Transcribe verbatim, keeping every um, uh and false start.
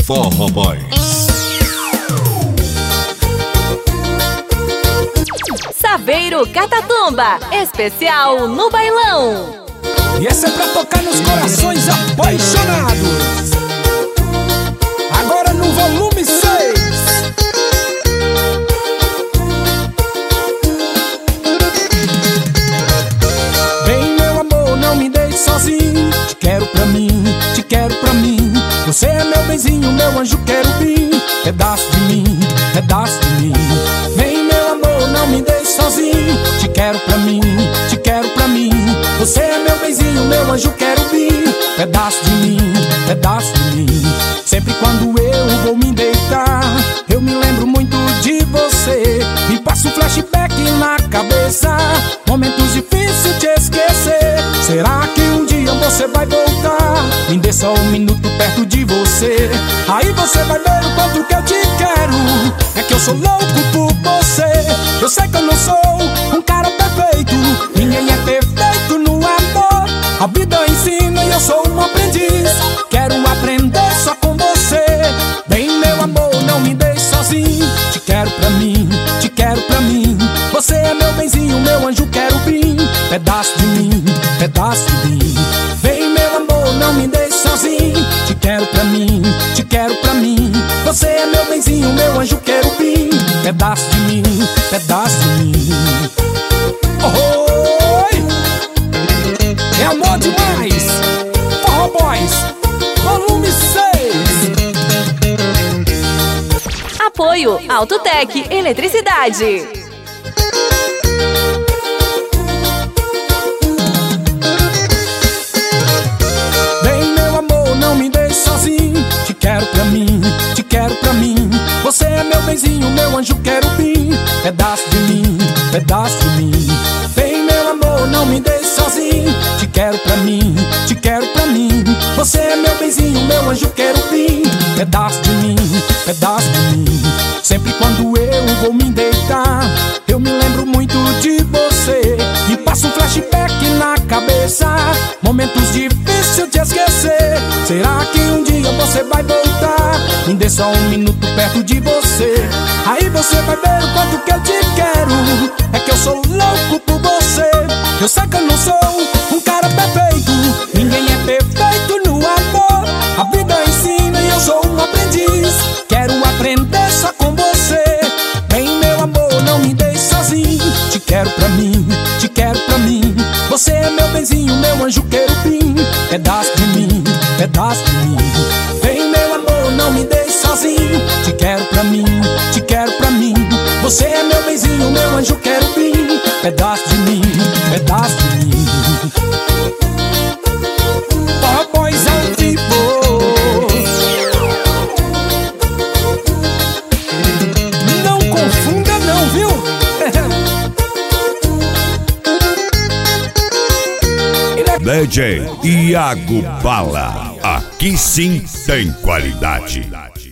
Forró Boys. Saveiro Catatumba, especial no bailão. E essa é pra tocar nos corações apaixonados. Agora no volume seis. Bem, meu amor, não me deixe sozinho. Te quero pra mim, te quero pra mim. Você é meu benzinho, meu anjo querubim. Pedaço de mim, pedaço de mim. Vem, meu amor, não me deixe sozinho. Te quero pra mim, te quero pra mim. Você é meu benzinho, meu anjo querubim. Pedaço de mim, pedaço de mim. Sempre quando eu vou me deitar, eu me lembro muito de você. Me passa um flashback na cabeça, momentos difíceis de esquecer. Será que um dia você vai voltar? Me dê só um minuto perto de você. Aí você vai ver o quanto que eu te quero. É que eu sou louco por você. Eu sei que eu não sou um cara perfeito, ninguém é perfeito no amor. A vida ensina e eu sou um aprendiz. Quero aprender só com você. Bem, meu amor, não me deixe sozinho. Te quero pra mim, te quero pra mim. Você é meu benzinho, meu anjo querubim. Pedaço de mim, pedaço de mim. Vem, meu amor, não me deixe sozinho. Te quero pra mim, te quero pra mim. Você é meu benzinho, meu anjo querubim. Pedaço de mim, pedaço de mim. Oi! É amor demais. Forró Boys, volume seis. Apoio Autotec Eletricidade. Bem, meu amor, não me deixe sozinho. Te quero pra mim, te quero pra mim. Você é meu benzinho, meu anjo querubim. Pedaço de mim, pedaço de mim. Bem, meu amor, não me deixe sozinho. Te quero pra mim, te quero pra mim. Você é meu benzinho, meu anjo querubim. Pedaço de mim, pedaço de mim. Sempre quando eu vou me deitar, eu me lembro muito de você. Me passa um flashback na cabeça, momentos difíceis de esquecer. Será que um dia você vai voltar? Me dê só um minuto perto de você. Aí você vai ver o quanto que eu te quero. É que eu sou louco por você. Eu sei que eu não sou um cara perfeito, ninguém é perfeito no amor. A vida ensina e eu sou um aprendiz. Quero aprender só com você. Bem, meu amor, não me deixe sozinho. Te quero pra mim, te quero pra mim. Você é meu benzinho, meu anjo querubim. Pedaço de mim, pedaço de mim. Vem, meu amor, não me deixe sozinho. Te quero pra mim, te quero pra mim. Você é meu benzinho, meu anjo querubim. Pedaço de mim, pedaço de mim. Forró Boys ao vivo. Não confunda não, viu? D J Iago Bala. Aqui sim tem qualidade.